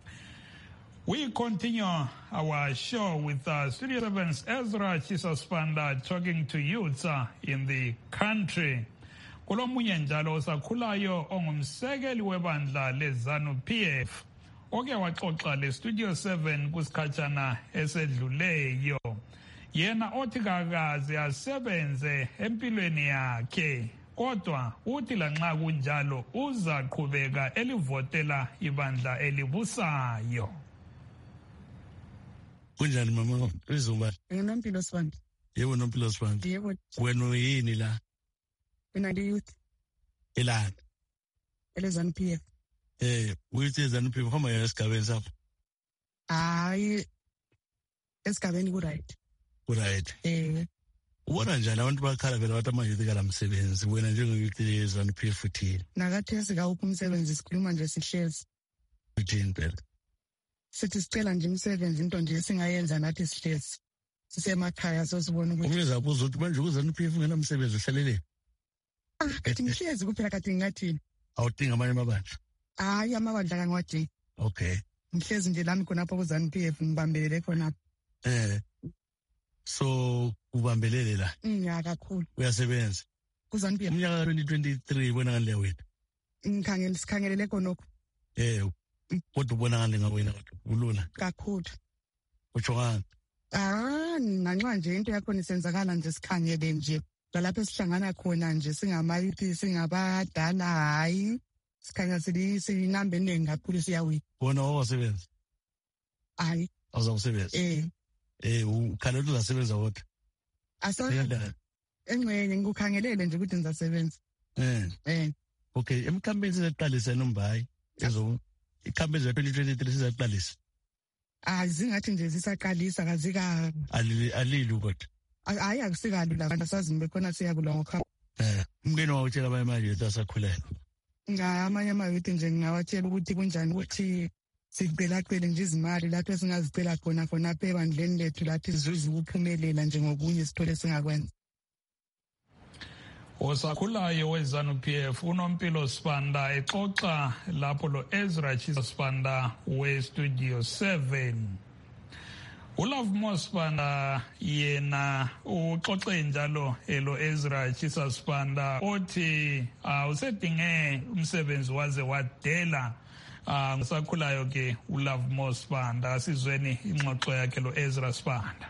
we continue our show with uh, Studio seven's Ezra Chisaspanda talking to youths uh, in the country. Kulomunye njalo osakhulayo ongumsekeli webandla leZANU P F oke waxoxa leStudio seven kusikhatshana esedluleyo. Yena othi kakaze asebenze empilweni yakhe, kodwa uthi lanxa kunjalo uza qhubeka elivotela ibandla elibusayo. Kunjani mama Izumba? Nginompilo Sibanda. Yebo nompilo Sibanda. Yebo. Wena uyini la? Mina ndi youth. Elana. EleZANU P F. Eh, uyithi eZANU P F homa esigabeni sapho? Hayi. Esigabeni ku right. Right. Eh. Ubona njani abantu bakhala vele bathi ama-youth kalamsebenzi, wena njengeyouth yeZANU P F uthini? Nakathesi kawuphi umsebenzi, sikhuluma nje sihlezi. Uthini phela? Sithi sicela nje umsebenzi, into nje singayenza nathi sihlezi. Sisemakhaya sosibona ukuthi. Umeza buza ukuthi manje kuZANU P F ngenamsebenzi uhlalele. Ah, kathi ngihlezi kuphela kathi ngingathini? Awudinga amanye amabandla? Hayi, amabandla kangiwadingi. Okay. Ngihlezi nje lami khonapho kuZANU P F ngibambelele khonapho. Eh. So ubambelele la? Ja, kakhulu. Uyasebenza? KuZANU P F. Umnyaka twenty twenty-three ubona ngale wena? Ngikhangele sikhangelele khonokho. Eh, kodwa ubona ngale ngawena kodwa ulula? Kakhulu. Utsho ngani? Ah, nanxa nje into yakho nisenzakala nje sikhangele nje. Lapho esihlangana khona nje singamayouth singabadala hayi. Sikhanya sinambe eningi kakhulu siyawi. Wona wasebenza? Hayi. Awuzakusebenza? Eh. Eh, ukhala ukuthi uzasebenza kodwa? Asa. Engcwenye ngikukhangelele nje ukuthi ngizasebenza. Eh. Eh. Okay, emkhampeni sizaqalisa nombayi. Ezo ikhampeni twenty twenty-three sizaqalisa. Azingathi nje zisaqalisa kazika alili alili kodwa. Hayi akusikalula abantu sazi bekhona siyakula ngokha. Eh, umngeni wawutshela abanye manje ukuthi asakhulele. Nga amanye amayouth nje ngingawatshela ukuthi kunjani ukuthi sicelacele nje izimali lapho esingazicela khona khonapha ebandleni lethu lathi sizuze ukuphumelela njengokunye sithole singakwenza. Osakhulayo we-ZANU-P F uNompilo Sibanda exoxa lapho lo Ezra Chisa Sibanda we-Studio seven. uLove Mo Sibanda yena uxoxe njalo elo Ezra Chisa Sibanda othi usedinge umsebenzi waze wadela ngosakhulayo ke uLove Mo Sibanda. Sizweni ingxoxo yakhe lo Ezra Sibanda.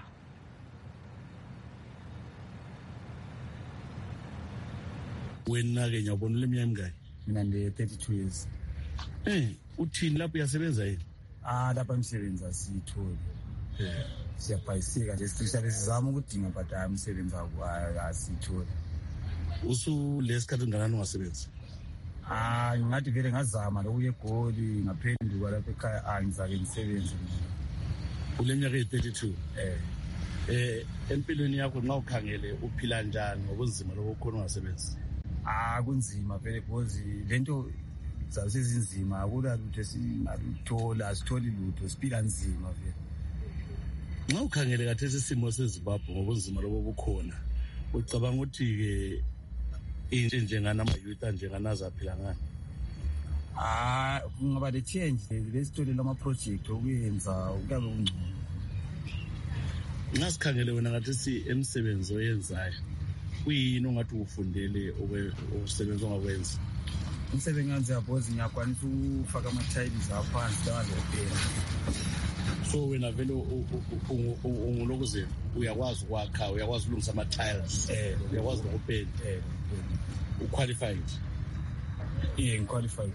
Wena ke nyabona leminyaka emingaki? Mina nde thirty-two years. Eh, uthini lapho uyasebenza yini? Ah, lapha umsebenzi asitholi. Eh, siyabhayisika nje sihlale sizama ukudinga but hayi umsebenzi asitholi. Usu lesikhathi unganani ungasebenzi? Ah, ngathi vele ngazama lokuye eGoli ngaphenduka lapha ekhaya angizake ngisebenze. Kuleminyaka e-thirty-two. Eh. Eh, empilweni yakho nxa ukhangele uphila njani ngobunzima lobukhona ungasebenzi? Ah, kunzima vele because lento zasezinzima akula lutho esingaluthola asitholi lutho siphila nzima vele. Nxa ukhangele kathesi isimo seZimbabwe ngobunzima lobo bukhona ucabanga ukuthi ke into njengana amayouth njenganaza phila ngani? Ah, kungaba le change lesithole lama project okuyenza kuyabe kungcono. Ngasikhangele wena ngathi emsebenzi oyenzayo kuyini ongathi ufundele ukusebenza ongakwenza? Umsebenzi ngenza bozi ngiyakwanisa ukufaka ama-tiles aphansi lawalepena. So wena vele ungulokuze uyakwazi ukwakha uyakwazi ukulungisa ama-tiles uyakwazi nokupenda uqualified? Yeah, ngiqualified.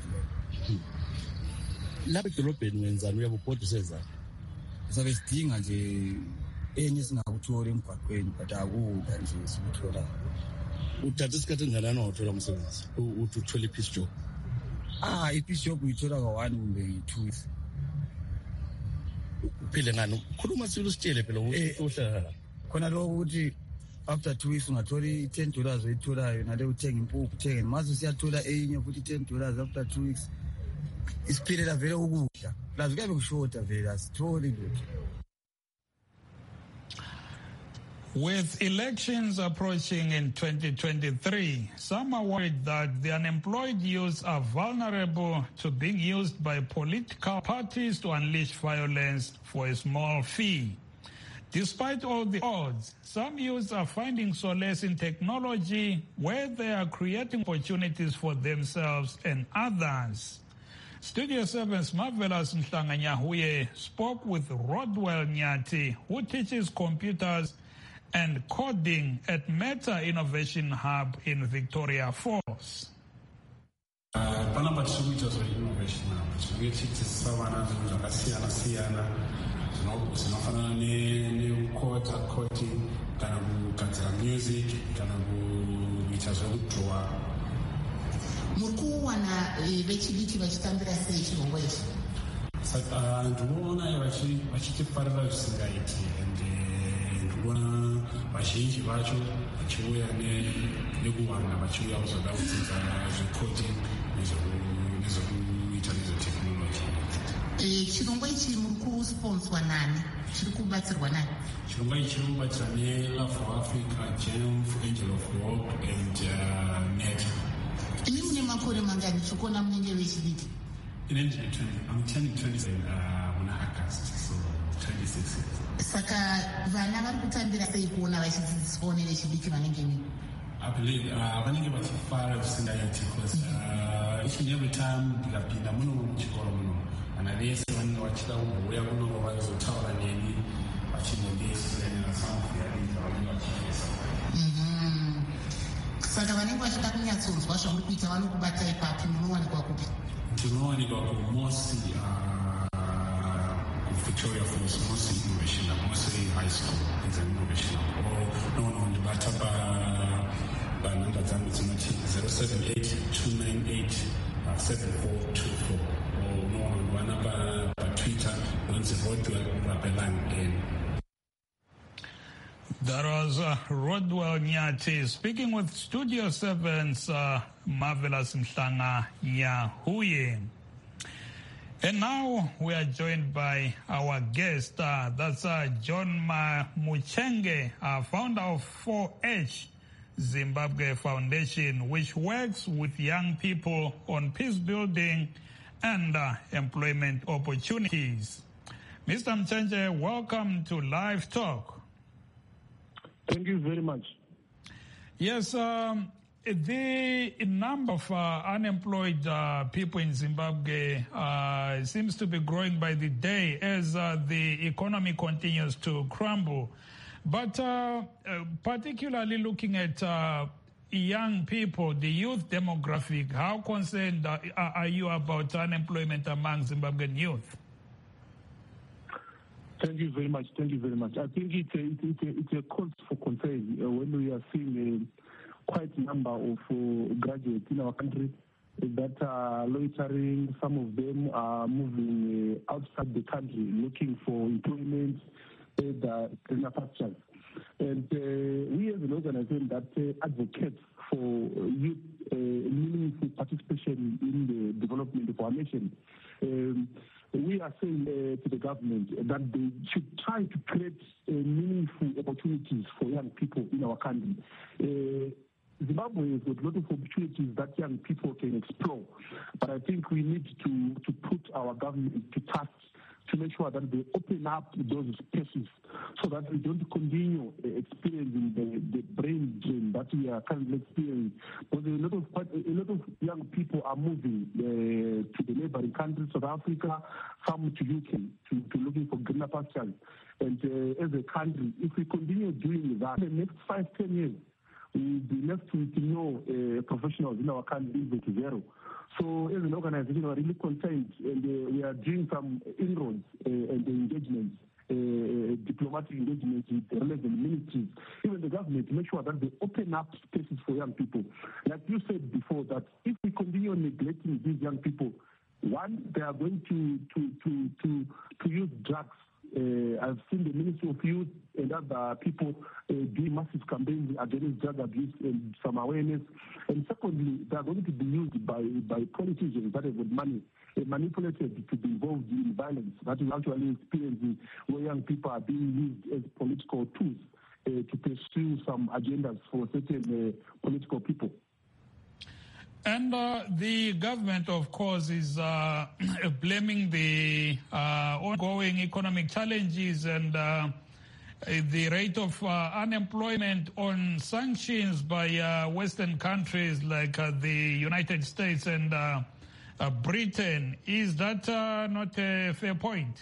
Lapha edolobheni wenzani uyabe ubhoda usenzani? Sabe sidinga nje enye singakuthola emgwaqweni but akuda nje sikuthola. Uthatha isikhathi enganani ungawuthola umsebenzi uthi uthole i-piece job? Ah, i-piece job uyithola ka-one kumbe two weeks. Uphile ngani? Khuluma sibili usitshele phela uhlala khona lokho ukuthi after two weeks ungathola i-ten dollars oyitholayo nale uthenga impuphu uthenge mase siyathola enye futhi ten dollars after two weeks. Isiphilela vele ukudla lazi kuyabe kushoda vele asitholi lutho. With elections approaching in twenty twenty-three, some are worried that the unemployed youth are vulnerable to being used by political parties to unleash violence for a small fee. Despite all the odds, some youths are finding solace in technology where they are creating opportunities for themselves and others. Studio seven's Marvelous Nhlanga-Nyahuye spoke with Rodwell Nyati, who teaches computers and coding at Meta Innovation Hub in Victoria Falls. Panapa tiri kuita innovation hub tinochiitisa vana zvinhu zvakasiyana siyana zvinofanana nekota coding kana kugadzira music kana kuita zvekudrowa. Muri kuwana vechidiki vachitambira sei chirongwa ichi? Saka ndinoona vachitifarira zvisingaiti ende ndinoona vazhinji vacho vachiuya nekuwanda vachiuya kuzoda kudzidza zvecoding nezvekuita nezvetekinoloji. Chirongwa ichi muri kusponswa nani? Chiri kubatsirwa nani? Chirongwa ichi chiri kubatsira neLove for Africa, Gemf, Angel of Hope and uh, Meta. Imi mune makore mangani chikona munenge vechidiki? I'm turning twenty-seven uh, on August, so twenty-six years. Saka vana vari kutambira sei kuona vachidzidziswa nevechidiki vanenge ni? I believe uh, vanenge vachifara zvisingaiti because uh, each and every time ndikapinda muno muchikoro muno vana vese vanenge vachida kubhuya kuno vachizotaura neni vachinondesiyana samufuyarika vanenge vachifesa. Saka vanenge vachida kunyatsonzwa zvamuri kuita vanokubata ipapi munowanikwa kupi? Tinowanikwa kuMosi Victoria Falls, Mosi Innovation Hub, Mosi High School is an innovation hub. Or no, no, but by number dzinoti zero seven eight two nine eight seven four two four. Or no, one number by Twitter, once a Rodwell Rapelang in. That was uh, Rodwell Nyati speaking with Studio seven's uh, Marvelous Nhlanga-Nyahuye. And now we are joined by our guest, uh, that's uh, John Ma- Muchenge, uh, founder of four H Zimbabwe Foundation, which works with young people on peace building and uh, employment opportunities. Mister Muchenge, welcome to Live Talk. Thank you very much. Yes, um, the number of uh, unemployed uh, people in Zimbabwe uh, seems to be growing by the day as uh, the economy continues to crumble. But uh, uh, particularly looking at uh, young people, the youth demographic, how concerned uh, are you about unemployment among Zimbabwean youth? Thank you very much. Thank you very much. I think it's a, it's a, it's a cause for concern uh, when we are seeing a quite number of uh, graduates in our country that are loitering. Some of them are moving uh, outside the country looking for employment, the greener pastures. And uh, we as an organization that uh, advocates for youth uh, meaningful participation in the development of our nation, um, we are saying uh, to the government that they should try to create uh, meaningful opportunities for young people in our country. Uh, Zimbabwe has got a lot of opportunities that young people can explore, but I think we need to, to put our government to task to make sure that they open up those spaces so that we don't continue uh, experiencing the, the brain drain that we are currently experiencing. Because a lot of a lot of young people are moving uh, to the neighboring countries, South Africa, some to U K, to, to looking for greener pastures. And uh, as a country, if we continue doing that, in the next five, ten years, we'll be left with no uh, professionals in our country equal to zero. So as an organization, we are really concerned, and uh, we are doing some inroads uh, and the engagements, uh, diplomatic engagements with the relevant ministries, even the government, to make sure that they open up spaces for young people. Like you said before, that if we continue neglecting these young people, one, they are going to to to to, to use drugs. Uh, I've seen the Ministry of Youth and other people uh, doing massive campaigns against drug abuse and some awareness. And secondly, they are going to be used by, by politicians that have got money uh, manipulated to be involved in violence. That is actually experiencing where young people are being used as political tools uh, to pursue some agendas for certain uh, political people. And uh, the government, of course, is uh, blaming the uh, ongoing economic challenges and uh, the rate of uh, unemployment on sanctions by uh, Western countries like uh, the United States and uh, uh, Britain. Is that uh, not a fair point?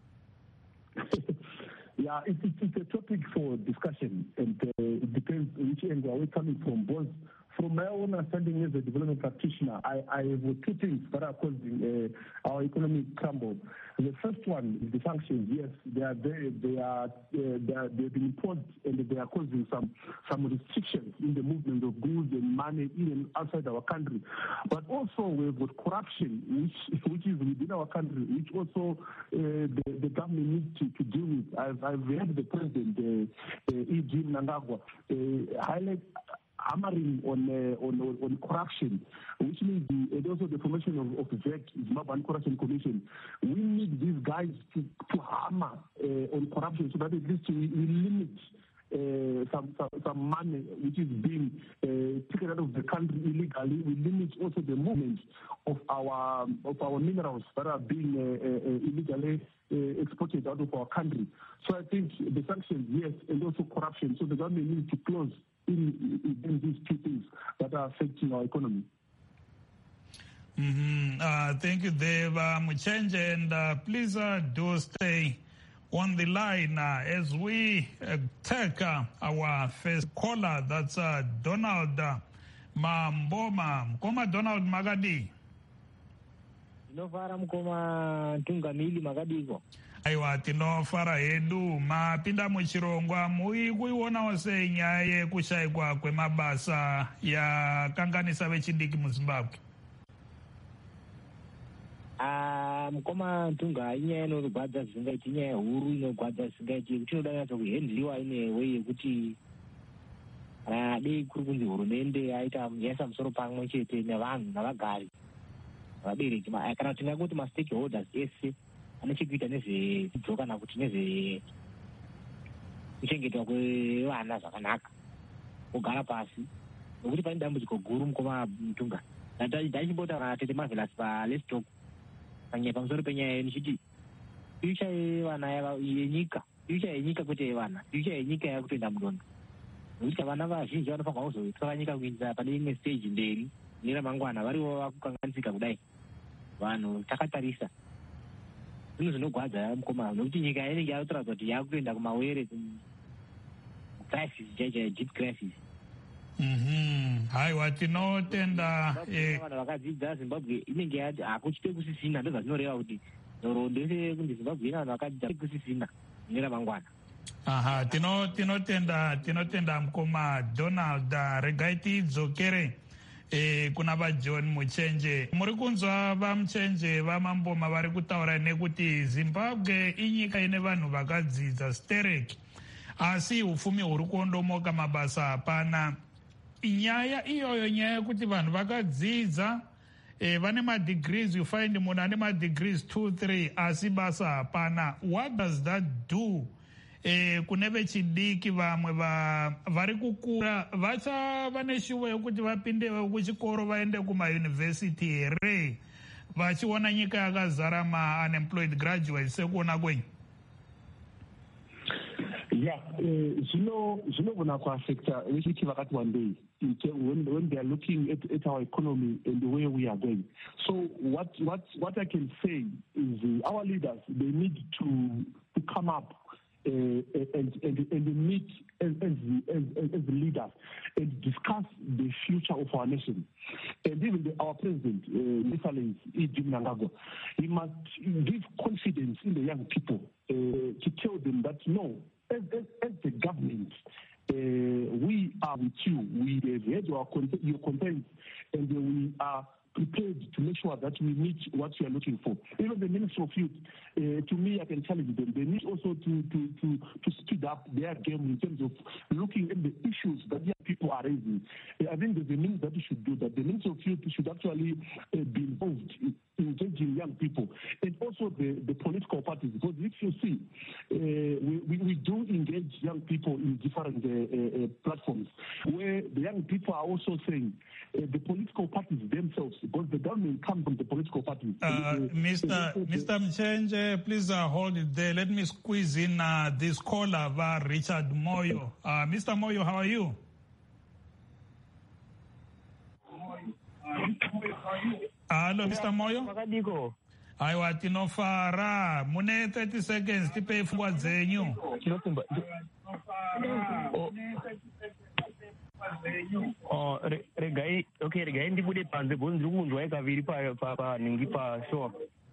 Yeah, it's, it's a topic for discussion, and uh, it depends which angle we're coming from. Both from my own understanding as a development practitioner, I, I have two things that are causing uh, our economic crumble. The first one is the sanctions. Yes, they are there. They are uh, they are they've been imposed, and they are causing some some restrictions in the movement of goods and money in and outside our country. But also we've got corruption, which which is within our country, which also uh, the, the government needs to, to deal with. I've I've heard the president, uh, uh, E G Mnangagwa, uh, highlight. hammering on, uh, on on on corruption, which means the, and also the formation of, of the Z E C, Zimbabwe Corruption Commission. We need these guys to, to hammer uh, on corruption so that at least we, we limit uh, some, some some money which is being uh, taken out of the country illegally. We limit also the movement of our of our minerals that are being uh, uh, illegally uh, exported out of our country. So I think the sanctions, yes, and also corruption. So the government needs to close In, in these two things that are affecting our economy. Mm-hmm. Uh, thank you, Dave uh, Muchenge, and uh, please uh, do stay on the line uh, as we uh, take uh, our first caller. That's uh, Donald uh, Mamboma. Mkoma Donald Magadi. Inofara mkoma tungamili Magadiko. Aiwa tinofara hedu mapinda muchirongwa mui kuionawo sei nyaya yekushayikwa kwemabasa yakanganisa vechidiki muZimbabwe? Ah, mukoma ntunga inyaya inorwadza zvisingaiti, inyaya huru inorwadza zvisingaiti yekuti inoda nyatso kuhendliwa ine way yekuti dei kuri kunzi hurumende yaita yaisa musoro pamwe chete nevanhu navagari vabereki kana kuti tingangoti ma-stakeholders ese ane chekuita nezvedzidzo kana kuti nezve kuchengetwa kwevana zvakanaka kugara pasi nokuti pane dambudziko guru mukoma mutunga. Ndaichimbotaura Tete Marvelous paLet's Talk panyaya pamusoro penyaya nichiti future yevana yenyika future yenyika kwete yevana future yenyika yakutoenda mudondo nokuti vana vazhinji vanofanirwa kuzotwara nyika kuindira pane imwe stage mberi neramangwana varivo vakukanganisika kudai vanhu takatarisa zvinhu zvinogwadza mukoma nokuti nyika inenge yakutoratidza kuti yakutoenda kumawere crisis chaichai deep crisis. Haiwa tinotenda vanhu vakadzidza Zimbabwe inenge yati hakuchite kusisina ndozvazvinoreva kuti nhoroondo yese kunzi Zimbabwe ina vanhu vakadzidza kusisina neramangwana. Aha, tino tinotenda tinotenda mukoma Donald. Regai tidzokere eh, kuna vaJohn Muchenje. Muri kunzwa vaMuchenje vamamboma vari kutaura nekuti Zimbabwe inyika ine vanhu vakadzidza stereki asi ufumi huri kuondomoka mabasa hapana. Nyaya iyoyo nyaya yekuti vanhu vakadzidza eh, vane madegrees, you find munhu ane madegrees two three asi basa hapana. What does that do eh, kune vechidiki vamwe vari kukura vachava neshuvo yekuti vapinde kuchikoro vaende kumayunivhesiti here vachiona nyika yakazara ma-unemployed graduates sekuona kwenyu? Yeah, zvino zvinogona kuaffecta vechidiki vakati wandei when, when they are looking at, at our economy and the way we are going. So what what what I can say is uh, our leaders, they need to, to come up uh, and, and and meet as as, as as leaders and discuss the future of our nation. And even the, our president, uh, Jim Nangagwa, he must give confidence in the young people uh, to tell them that no. As, as, as the government, uh, we are with you. We have heard your, your complaints, and we are prepared to make sure that we meet what you are looking for. Even the Ministry of Youth, uh, to me, I can challenge them. They need also to, to, to, to speed up their game in terms of looking at the issues that young people are raising. Uh, I think there's a means that we should do that. The Ministry of Youth should actually uh, be involved in engaging young people, and also the, the political parties, because if you see, uh, we, we, we do engage young people in different uh, uh, platforms, where the young people are also saying uh, the political parties themselves, because the government comes from the political parties. Uh, uh, Mister Mister Mchenje, please uh, hold it there. Let me squeeze in uh, this caller, uh, Richard Moyo. Uh, Mister Moyo, how are you? Hello, Mister Moyo. Aiwa tinofara mune thirty seconds tipe pfungwa dzenyu. Oh, regai okay regai ndibude panze bonzi ndiri kunzwa kaviri pa pa ningi pa show.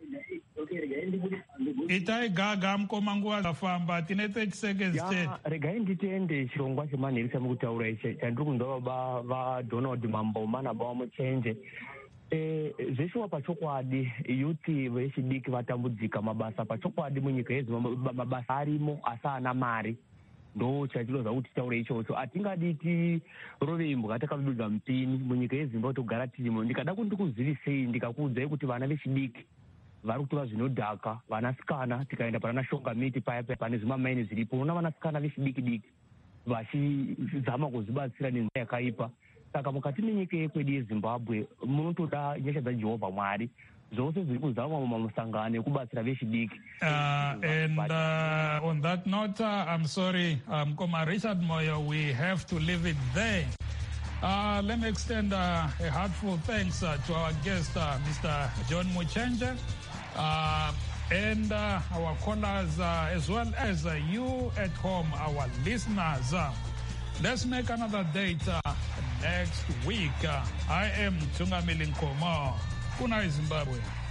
Itai gaga mukoma nguva dzafamba tine thirty seconds chete. Regai nditende chirongwa chemanherisa mukutaura ichi chandiri kunzwa baba vaDonald Mamboma naBaMuchenje. Eh, zveshuwa pachokwadi yuti vechidiki vatambudzika mabasa pachokwadi munyika yedu mabasa arimo asi ana mari ndo chachinoza kuti taure ichocho atingadi tirove imbwa takabudza mupini munyika yeZimbabwe togara tirimo. Ndikada kuti ndikuzivisei ndikakuudzai kuti vana vechidiki vari kutora zvinodhaka vanasikana tikaenda pana Shonga Miti paya pane zvimamaini zviripo unoona vanasikana vechidiki diki vachizama kuzibatsira nenzira yakaipa. Saka mukati menyika yekwedu yeZimbabwe munotoda nyasha dzaJehovha Mwari zvose zviri kuzama mumusangano ekubatsira vechidiki. And uh, on that note, uh, I'm sorry, um, Koma Richard Moyo, we have to leave it there. Uh, let me extend uh, a heartfelt thanks uh, to our guest, uh, Mister John Muchenje, uh, and uh, our callers, uh, as well as uh, you at home, our listeners. Uh, let's make another date uh, next week. Uh, I am Tungamili Nkomo. Kuna Zimbabwe.